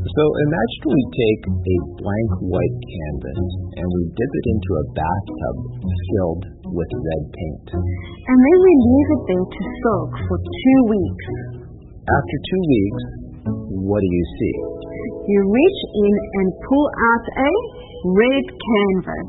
So imagine we take a blank white canvas and we dip it into a bathtub filled with red paint. And then we leave it there to soak for 2 weeks. After 2 weeks, what do you see? You reach in and pull out a red canvas.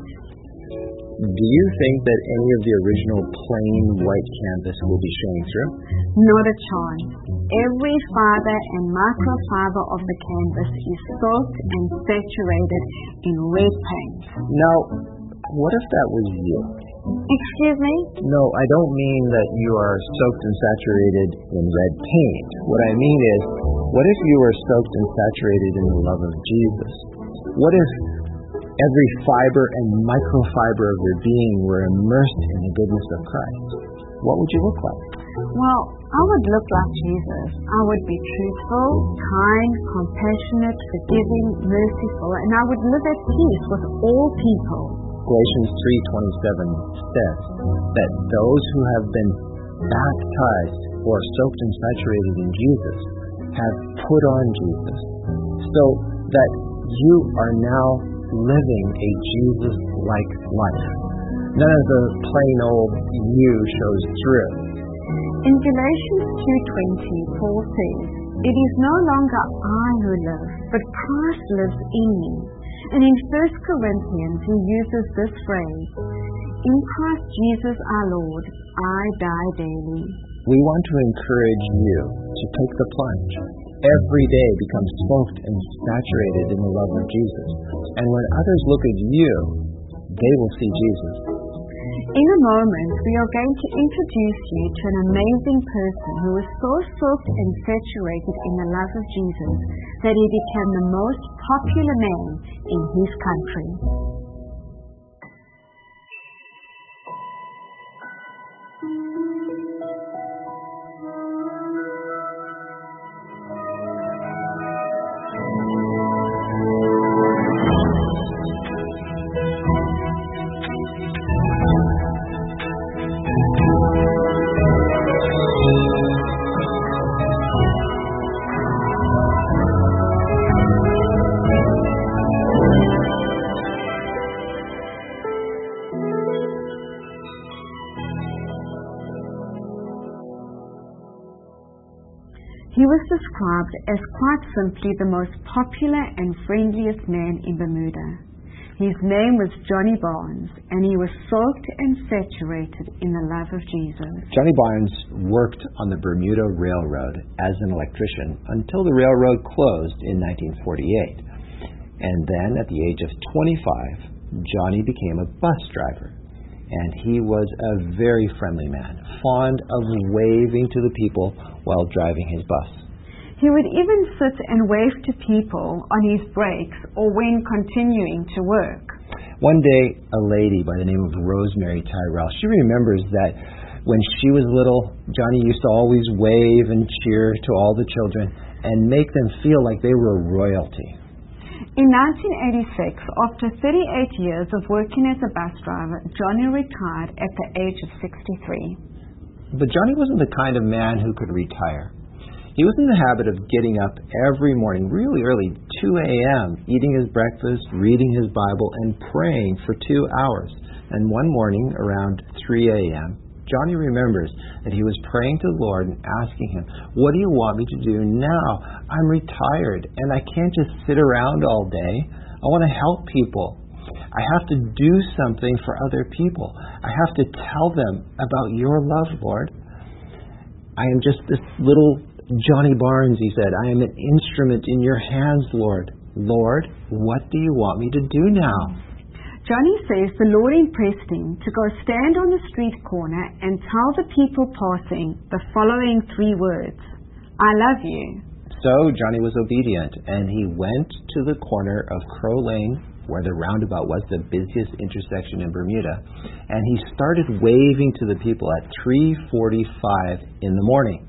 Do you think that any of the original plain white canvas will be showing through? Not a chance. Every fiber and microfiber of the canvas is soaked and saturated in red paint. Now, what if that was you? Excuse me? No, I don't mean that you are soaked and saturated in red paint. What I mean is, what if you were soaked and saturated in the love of Jesus? What if every fiber and microfiber of your being were immersed in the goodness of Christ? What would you look like? Well, I would look like Jesus. I would be truthful, kind, compassionate, forgiving, merciful, and I would live at peace with all people. Galatians 3:27 says that those who have been baptized or soaked and saturated in Jesus have put on Jesus, so that you are now living a Jesus-like life. None of the plain old you shows through. In Galatians 2:20, Paul says, "It is no longer I who live, but Christ lives in me." And in 1 Corinthians, he uses this phrase, "In Christ Jesus our Lord, I die daily." We want to encourage you to take the plunge. Every day become soaked and saturated in the love of Jesus. And when others look at you, they will see Jesus. In a moment, we are going to introduce you to an amazing person who was so soaked and saturated in the love of Jesus that he became the most popular man in his country. He was described as quite simply the most popular and friendliest man in Bermuda. His name was Johnny Barnes, and he was soaked and saturated in the love of Jesus. Johnny Barnes worked on the Bermuda Railroad as an electrician until the railroad closed in 1948. And then at the age of 25, Johnny became a bus driver. And he was a very friendly man, fond of waving to the people while driving his bus. He would even sit and wave to people on his breaks or when continuing to work. One day, a lady by the name of Rosemary Tyrell, she remembers that when she was little, Johnny used to always wave and cheer to all the children and make them feel like they were royalty. In 1986, after 38 years of working as a bus driver, Johnny retired at the age of 63. But Johnny wasn't the kind of man who could retire. He was in the habit of getting up every morning really early, 2 a.m., eating his breakfast, reading his Bible, and praying for 2 hours. And one morning, around 3 a.m., Johnny remembers that he was praying to the Lord and asking him, "What do you want me to do now? I'm retired, and I can't just sit around all day. I want to help people. I have to do something for other people. I have to tell them about your love, Lord. I am just this little Johnny Barnes," he said. "I am an instrument in your hands, Lord. Lord, what do you want me to do now?" Johnny says the Lord impressed him to go stand on the street corner and tell the people passing the following 3 words, "I love you." So Johnny was obedient, and he went to the corner of Crow Lane, where the roundabout was the busiest intersection in Bermuda, and he started waving to the people at 3:45 in the morning.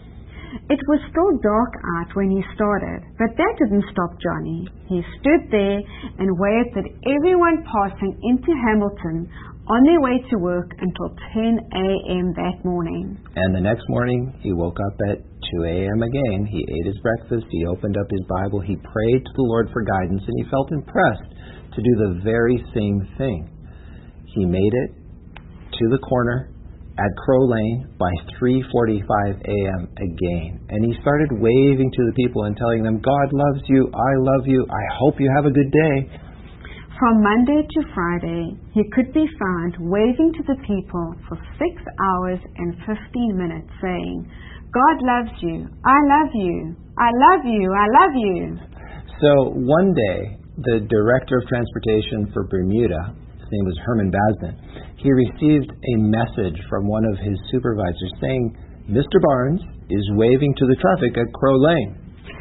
It was still dark out when he started, but that didn't stop Johnny. He stood there and waved at everyone passing into Hamilton on their way to work until 10 a.m. that morning. And the next morning, he woke up at 2 a.m. again, he ate his breakfast, he opened up his Bible, he prayed to the Lord for guidance, and he felt impressed to do the very same thing. He made it to the corner at Crow Lane by 3:45 a.m. again. And he started waving to the people and telling them, God loves you, I love you, I hope you have a good day. From Monday to Friday, he could be found waving to the people for 6 hours and 15 minutes saying, God loves you, I love you, I love you, I love you. So one day, the Director of Transportation for Bermuda, his name was Herman Basden, he received a message from one of his supervisors saying, Mr. Barnes is waving to the traffic at Crow Lane.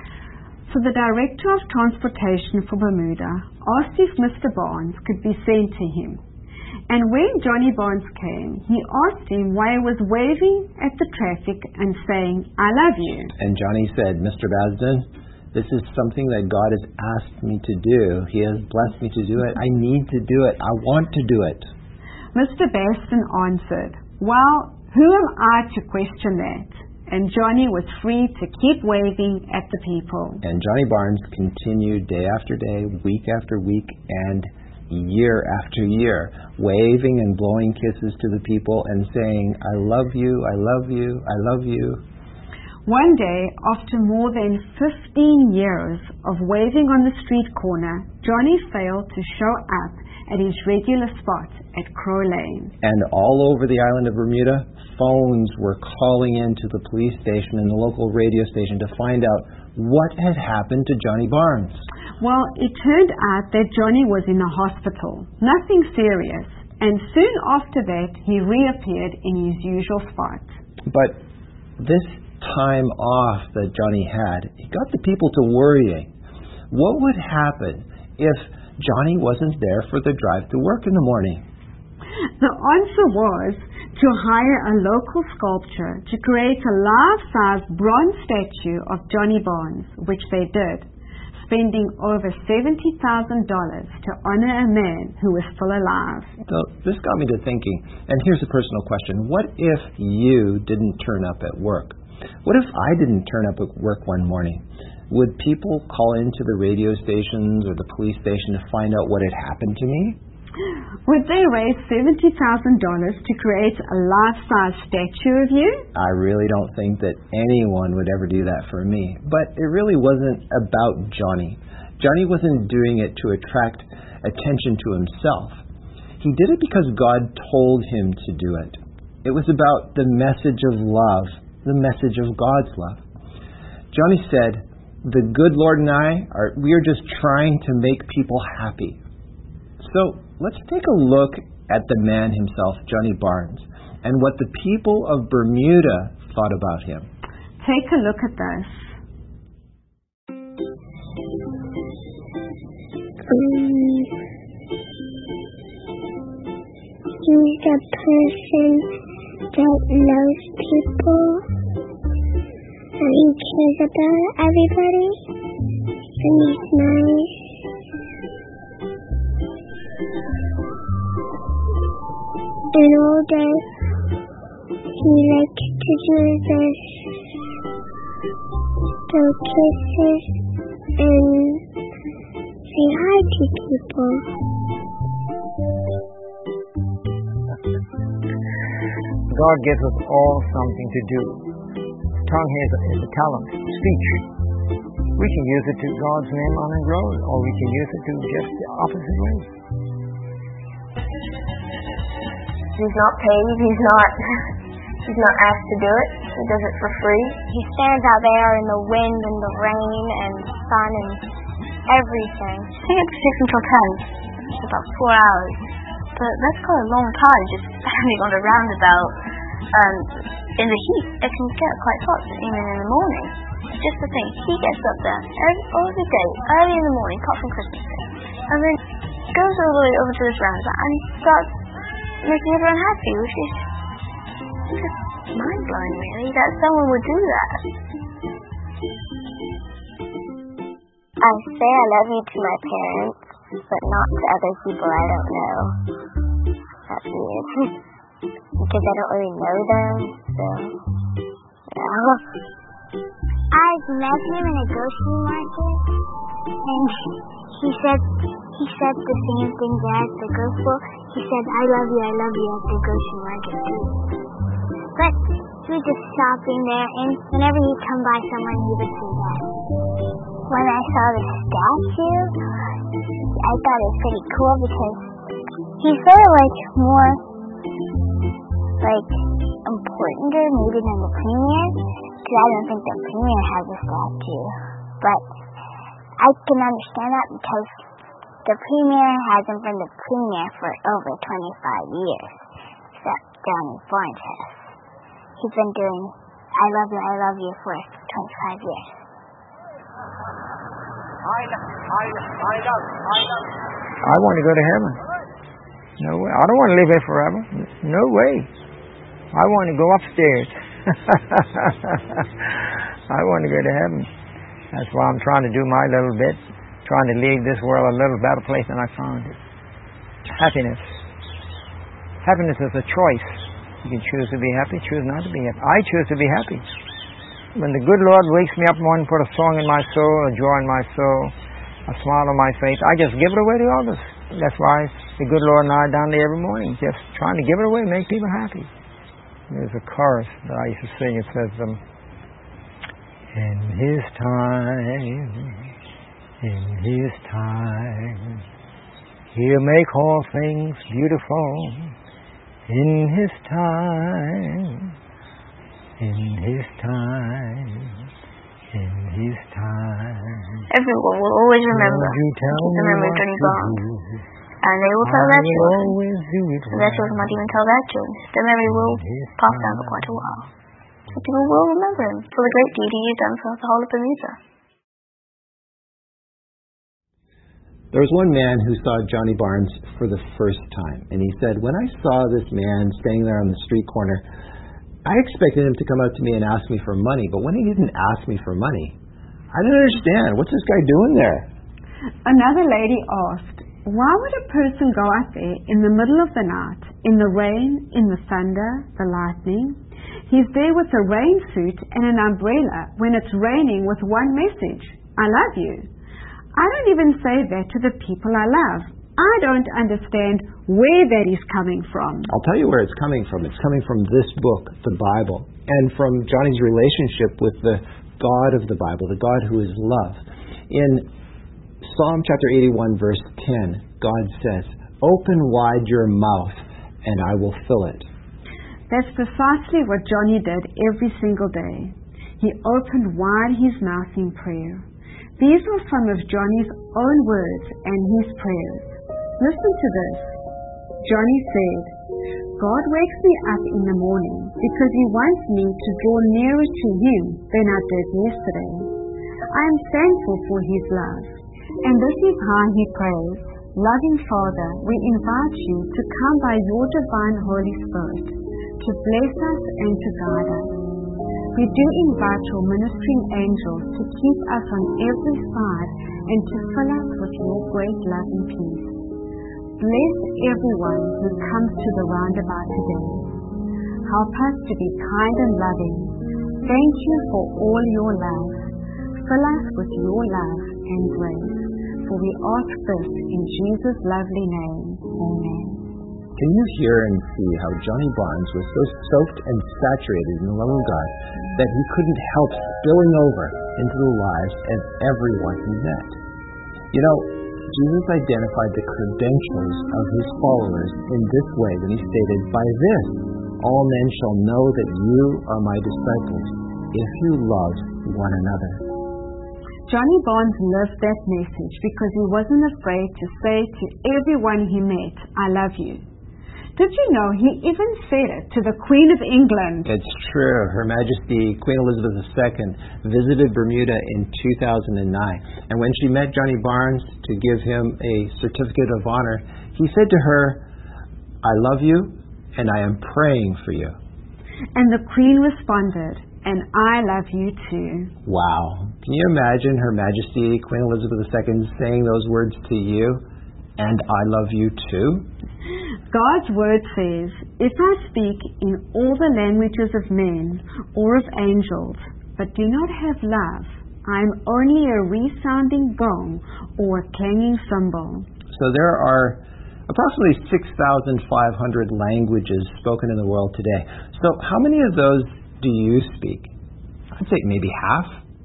So the Director of Transportation for Bermuda asked if Mr. Barnes could be sent to him. And when Johnny Barnes came, he asked him why he was waving at the traffic and saying, I love you. And Johnny said, Mr. Basden, this is something that God has asked me to do. He has blessed me to do it. I need to do it. I want to do it. Mr. Basden answered, well, who am I to question that? And Johnny was free to keep waving at the people. And Johnny Barnes continued day after day, week after week, and year after year, waving and blowing kisses to the people and saying, I love you, I love you, I love you. One day, after more than 15 years of waving on the street corner, Johnny failed to show up at his regular spot at Crow Lane. And all over the island of Bermuda, phones were calling into the police station and the local radio station to find out what had happened to Johnny Barnes. Well, it turned out that Johnny was in a hospital. Nothing serious. And soon after that, he reappeared in his usual spot. But this time off that Johnny had, it got the people to worrying. What would happen if Johnny wasn't there for the drive to work in the morning? The answer was to hire a local sculptor to create a life-size bronze statue of Johnny Barnes, which they did, spending over $70,000 to honor a man who was still alive. So this got me to thinking, and here's a personal question. What if you didn't turn up at work? What if I didn't turn up at work one morning? Would people call into the radio stations or the police station to find out what had happened to me? Would they raise $70,000 to create a life-size statue of you? I really don't think that anyone would ever do that for me. But it really wasn't about Johnny. Johnny wasn't doing it to attract attention to himself. He did it because God told him to do it. It was about the message of love, the message of God's love. Johnny said, the good Lord and we are just trying to make people happy. So let's take a look at the man himself, Johnny Barnes, and what the people of Bermuda thought about him. Take a look at this. He's a person that knows people, and he cares about everybody, and he's nice. And all day, he likes to do this, throw kisses, and say hi to people. God gives us all something to do. Tongue is a talent, speech. We can use it to God's name on and grow, or we can use it to just the opposite way. He's not paid, he's not asked to do it. He does it for free. He stands out there in the wind and the rain and the sun and everything. I think it's 6 until 10. It's about 4 hours. But that's quite a long time just standing on a roundabout in the heat. It can get quite hot even in the morning. Just the thing, he gets up there every day, early in the morning, apart from Christmas Day, and then goes all the way over to this roundabout and starts making everyone happy, which is just mind-blowing, really, that someone would do that. I say I love you to my parents, but not to other people I don't know. That's weird. Because I don't really know them, so, yeah. I met him in a grocery market, and he said the same thing there at the grocery store. He said, I love you at the grocery market too. But he was just shopping there, and whenever he'd come by someone, he would say that. When I saw the statue, I thought it was pretty cool because he's sort of like more like importanter maybe than the premier, because I don't think the premier has a statue. But I can understand that because the premier hasn't been the premier for over 25 years, except Johnny Barnes has. He's been doing I love you for 25 years. I want to go to heaven. No way. I don't want to live here forever. No way. I want to go upstairs. I want to go to heaven. That's why I'm trying to do my little bit, trying to leave this world a little better place than I found it. Happiness. Happiness is a choice. You can choose to be happy, choose not to be happy. I choose to be happy. When the good Lord wakes me up in the morning, put a song in my soul, a joy in my soul, a smile on my face, I just give it away to others. That's why the good Lord and I are down there every morning, just trying to give it away, make people happy. There's a chorus that I used to sing. It says, in His time, He'll make all things beautiful. In His time, Everyone will always remember the memory of Johnny Barnes. And they will tell their children. And their children might even tell their children. The memory will pass down for quite a while. So people will remember him for the great deed he has done for the whole of Bermuda. There was one man who saw Johnny Barnes for the first time, and he said, when I saw this man standing there on the street corner, I expected him to come up to me and ask me for money, but when he didn't ask me for money, I didn't understand. What's this guy doing there? Another lady asked, why would a person go out there in the middle of the night, in the rain, in the thunder, the lightning? He's there with a rain suit and an umbrella when it's raining with one message, I love you. I don't even say that to the people I love. I don't understand where that is coming from. I'll tell you where it's coming from. It's coming from this book, the Bible, and from Johnny's relationship with the God of the Bible, the God who is love. In Psalm chapter 81, verse 10, God says, open wide your mouth and I will fill it. That's precisely what Johnny did every single day. He opened wide his mouth in prayer. These are some of Johnny's own words and his prayers. Listen to this. Johnny said, God wakes me up in the morning because He wants me to draw nearer to Him than I did yesterday. I am thankful for His love. And this is how he prays, loving Father, we invite you to come by your divine Holy Spirit to bless us and to guide us. We do invite your ministering angels to keep us on every side and to fill us with your great love and peace. Bless everyone who comes to the roundabout today. Help us to be kind and loving. Thank you for all your love. Fill us with your love and grace. For we ask this in Jesus' lovely name. Amen. Can you hear and see how Johnny Barnes was so soaked and saturated in the love of God that he couldn't help spilling over into the lives of everyone he met? You know, Jesus identified the credentials of his followers in this way when he stated, by this all men shall know that you are my disciples, if you love one another. Johnny Barnes lived that message because he wasn't afraid to say to everyone he met, I love you. Did you know he even said it to the Queen of England? It's true. Her Majesty Queen Elizabeth II visited Bermuda in 2009. And when she met Johnny Barnes to give him a certificate of honor, he said to her, I love you and I am praying for you. And the Queen responded, and I love you too. Wow. Can you imagine Her Majesty Queen Elizabeth II saying those words to you? And I love you too? God's word says, if I speak in all the languages of men or of angels, but do not have love, I am only a resounding gong or a clanging cymbal. So there are approximately 6,500 languages spoken in the world today. So how many of those do you speak? I'd say maybe half,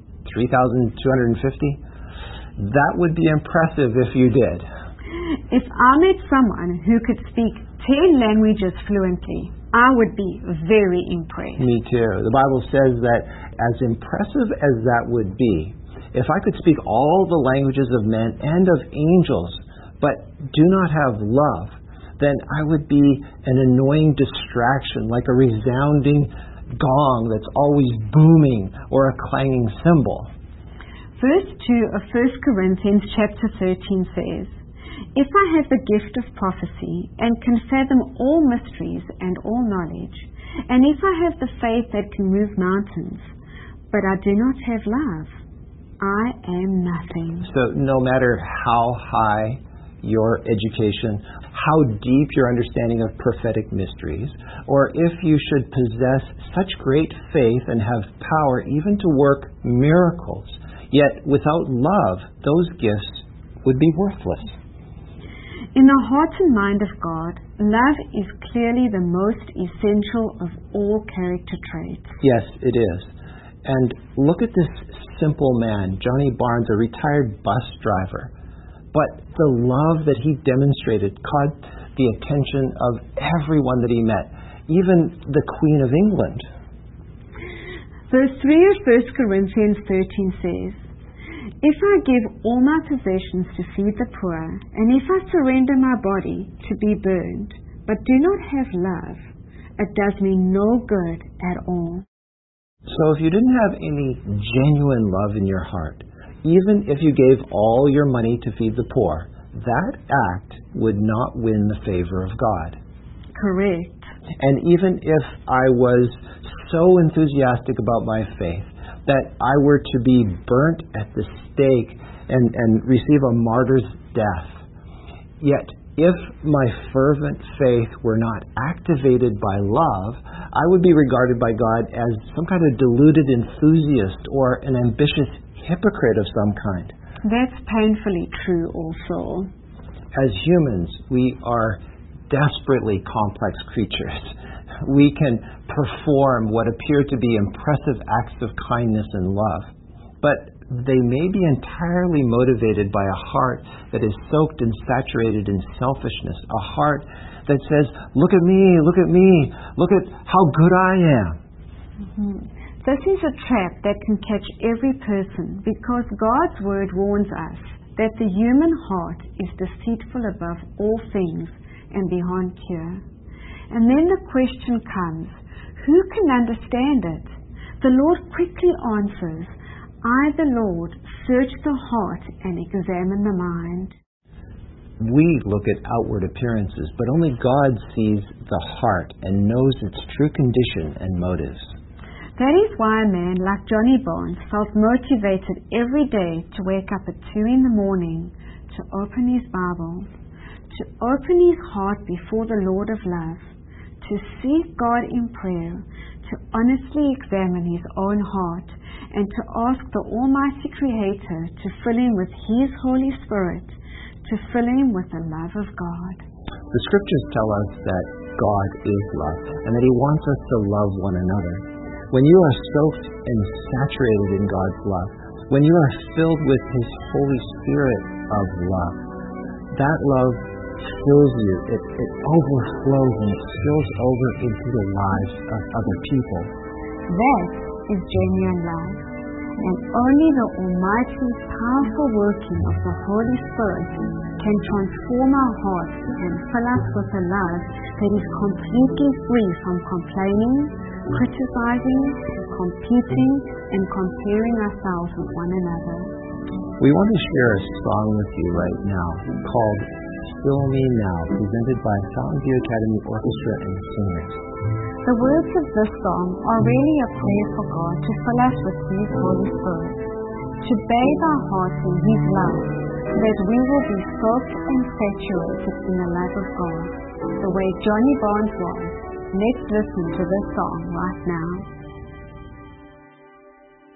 3,250. That would be impressive if you did. If I met someone who could speak 10 languages fluently, I would be very impressed. Me too. The Bible says that as impressive as that would be, if I could speak all the languages of men and of angels, but do not have love, then I would be an annoying distraction, like a resounding gong that's always booming or a clanging cymbal. Verse 2 of 1 Corinthians chapter 13 says, If I have the gift of prophecy and can fathom all mysteries and all knowledge, and if I have the faith that can move mountains, but I do not have love, I am nothing. So no matter how high your education, how deep your understanding of prophetic mysteries, or if you should possess such great faith and have power even to work miracles, yet without love, those gifts would be worthless. In the heart and mind of God, love is clearly the most essential of all character traits. Yes, it is. And look at this simple man, Johnny Barnes, a retired bus driver. But the love that he demonstrated caught the attention of everyone that he met, even the Queen of England. Verse 3 of 1 Corinthians 13 says, If I give all my possessions to feed the poor, and if I surrender my body to be burned, but do not have love, it does me no good at all. So if you didn't have any genuine love in your heart, even if you gave all your money to feed the poor, that act would not win the favor of God. Correct. And even if I was so enthusiastic about my faith that I were to be burnt at the stake and receive a martyr's death, yet if my fervent faith were not activated by love, I would be regarded by God as some kind of deluded enthusiast or an ambitious hypocrite of some kind. That's painfully true also. As humans, we are desperately complex creatures. We can perform what appear to be impressive acts of kindness and love, but they may be entirely motivated by a heart that is soaked and saturated in selfishness, a heart that says, look at me, look at me, look at how good I am. Mm-hmm. This is a trap that can catch every person because God's Word warns us that the human heart is deceitful above all things and beyond cure. And then the question comes, who can understand it? The Lord quickly answers, I, the Lord, search the heart and examine the mind. We look at outward appearances, but only God sees the heart and knows its true condition and motives. That is why a man like Johnny Barnes felt motivated every day to wake up at 2 in the morning, to open his Bible, to open his heart before the Lord of love, to seek God in prayer, to honestly examine his own heart, and to ask the Almighty Creator to fill him with His Holy Spirit, to fill him with the love of God. The Scriptures tell us that God is love, and that He wants us to love one another. When you are soaked and saturated in God's love, when you are filled with His Holy Spirit of love, that love fills you. It overflows and it spills over into the lives of other people. That is genuine love. And only the almighty, powerful working of the Holy Spirit can transform our hearts and fill us with a love that is completely free from complaining, criticizing, competing, and comparing ourselves with one another. We want to share a song with you right now called Fill Me Now, presented by Fountain View Academy Orchestra and Singers. The words of this song are really a prayer for God to fill us with His Holy Spirit, to bathe our hearts in His love, so that we will be soaked and saturated in the love of God, the way Johnny Barnes was. Let's listen to this song right now.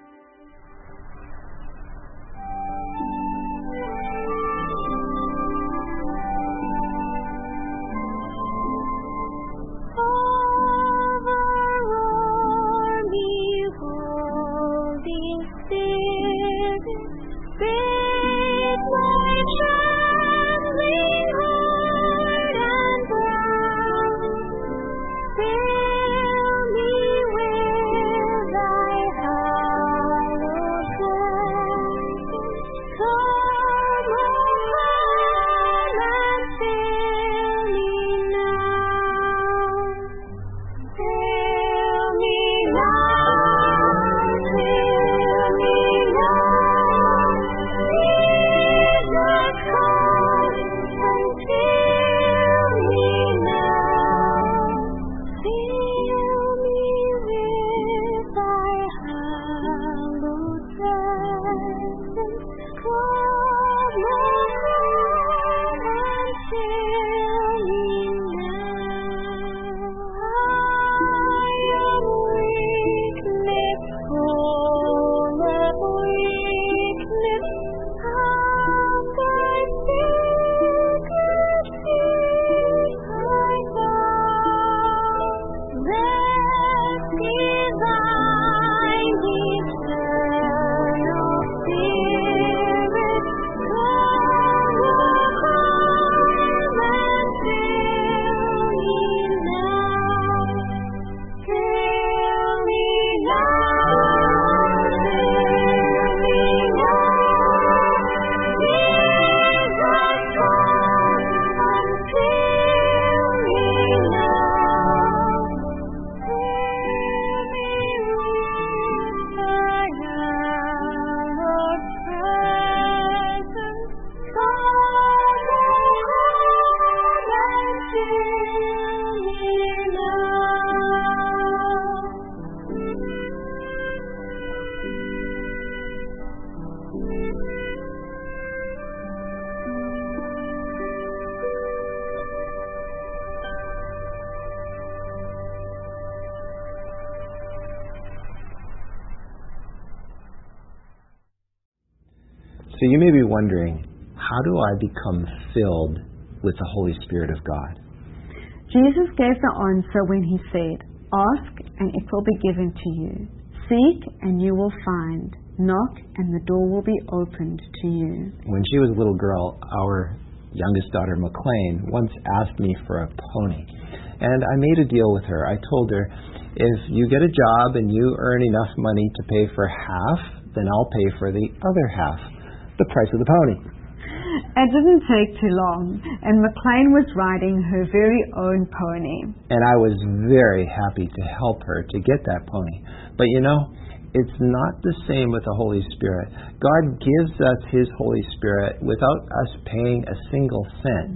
So you may be wondering, how do I become filled with the Holy Spirit of God? Jesus gave the answer when he said, "Ask and it will be given to you. Seek and you will find. Knock and the door will be opened to you." When she was a little girl, our youngest daughter, McLean, once asked me for a pony. And I made a deal with her. I told her, if you get a job and you earn enough money to pay for half, then I'll pay for the other half, the price of the pony. It didn't take too long, and McLean was riding her very own pony. And I was very happy to help her to get that pony. But you know, it's not the same with the Holy Spirit. God gives us His Holy Spirit without us paying a single cent.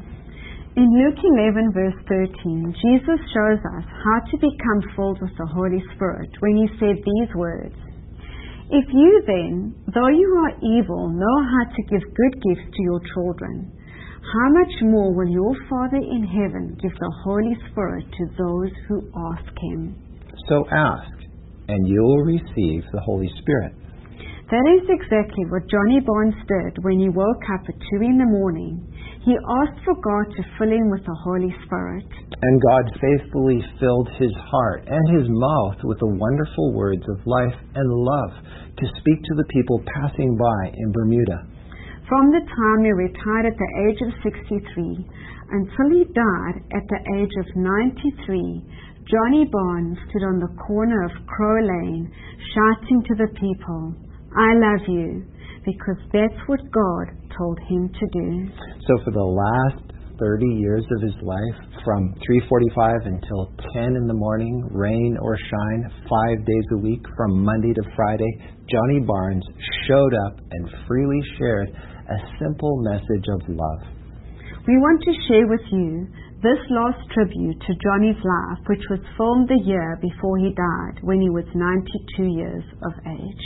In Luke 11 verse 13, Jesus shows us how to become filled with the Holy Spirit when He said these words, "If you then, though you are evil, know how to give good gifts to your children, how much more will your Father in heaven give the Holy Spirit to those who ask Him?" So ask, and you will receive the Holy Spirit. That is exactly what Johnny Barnes did when he woke up at 2 in the morning. He asked for God to fill him with the Holy Spirit. And God faithfully filled his heart and his mouth with the wonderful words of life and love to speak to the people passing by in Bermuda. From the time he retired at the age of 63 until he died at the age of 93, Johnny Barnes stood on the corner of Crow Lane shouting to the people, "I love you," because that's what God told him to do. So for the last 30 years of his life, from 3:45 until 10 in the morning, rain or shine, 5 days a week, from Monday to Friday, Johnny Barnes showed up and freely shared a simple message of love. We want to share with you this last tribute to Johnny's life, which was filmed the year before he died, when he was 92 years of age.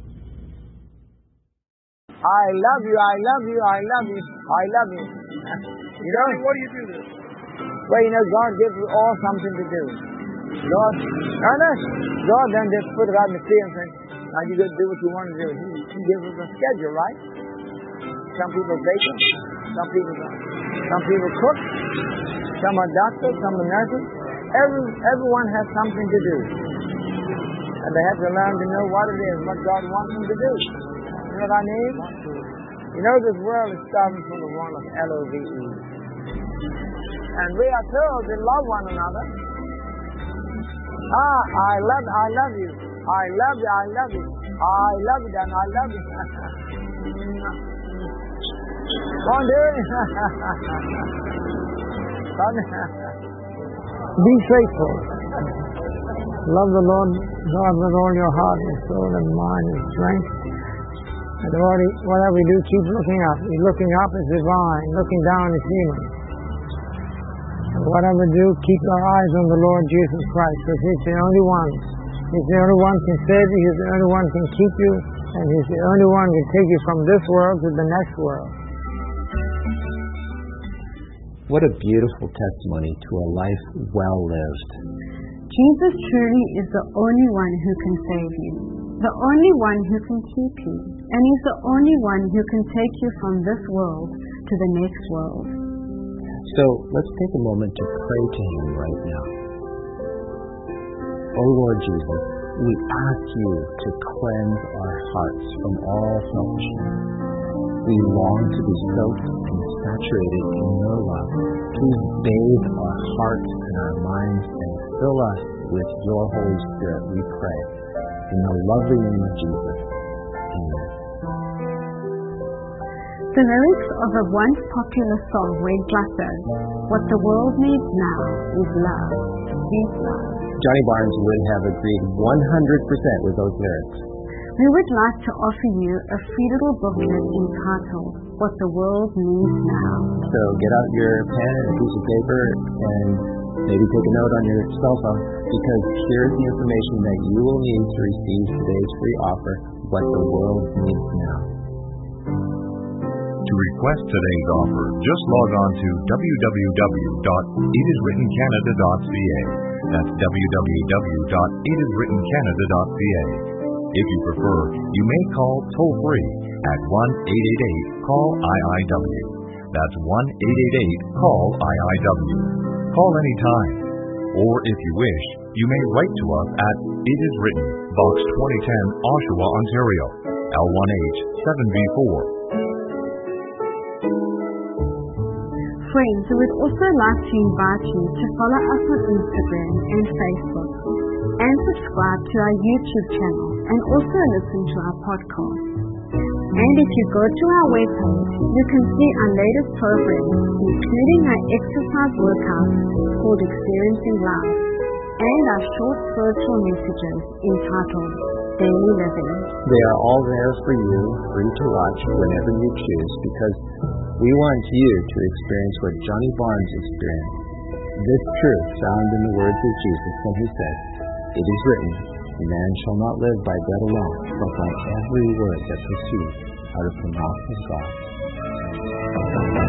I love you, I love you, I love you, I love you. You know, What do you do this? well, you know, God gives us all something to do. God, Ernest, God then just put it out in the field and said, now you got to do what you want to do. He gives us a schedule, right? Some people bake, some people cook, some are doctors, some are nurses. Everyone has something to do. And they have to learn to know what it is, what God wants them to do. You know what I mean? You know, this world is starting from the one of L-O-V-E. And we are told to love one another. I love you. I love you, I love you. I love you, and I love you. Go on, dear. Be faithful. Love the Lord God with all your heart and soul and mind and strength. And whatever we do, keep looking up. Looking up is divine. Looking down is human. And whatever we do, keep our eyes on the Lord Jesus Christ, because He's the only one. He's the only one can save you. He's the only one can keep you. And He's the only one can take you from this world to the next world. What a beautiful testimony to a life well lived. Jesus truly is the only one who can save you, the only one who can keep you, and He's the only one who can take you from this world to the next world. So let's take a moment to pray to Him right now. Oh Lord Jesus, we ask you to cleanse our hearts from all selfishness. We long to be soaked and saturated in your love. Please bathe our hearts and our minds and fill us with your Holy Spirit, we pray. In the lovely name of Jesus. Amen. The lyrics of a once popular song went like this: "What the world needs now is love. Is love." Johnny Barnes would have agreed 100% with those lyrics. We would like to offer you a free little booklet entitled "What the World Needs Now." So get out your pen and a piece of paper and maybe take a note on your cell phone, because here's the information that you will need to receive today's free offer, What the World Needs Now. To request today's offer, just log on to www.itiswrittencanada.ca. That's www.itiswrittencanada.ca. If you prefer, you may call toll-free at 1-888-CALL-IIW. That's 1-888-CALL-IIW. Call anytime. Or if you wish, you may write to us at It Is Written, Box 2010, Oshawa, Ontario, L1H 7B4. Friends, we would also like to invite you to follow us on Instagram and Facebook, and subscribe to our YouTube channel, and also listen to our podcast. And if you go to our webpage, you can see our latest programs, including our exercise workouts called Experiencing Life, and our short spiritual messages entitled Daily Living. They are all there for you, free to watch whenever you choose, because we want you to experience what Johnny Barnes experienced. This truth found in the words of Jesus when he said, "It is written, man shall not live by bread alone, but by every word that proceeds out of the mouth of God."